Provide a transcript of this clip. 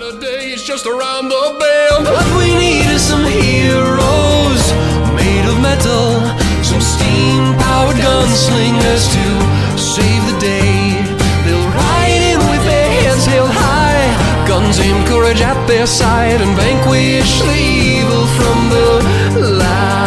The day is just around the bend. What we need is some heroes made of metal, some steam-powered gunslingers to save the day. They'll ride in with their heads held high, guns aimed, courage at their side, and vanquish the evil from the light.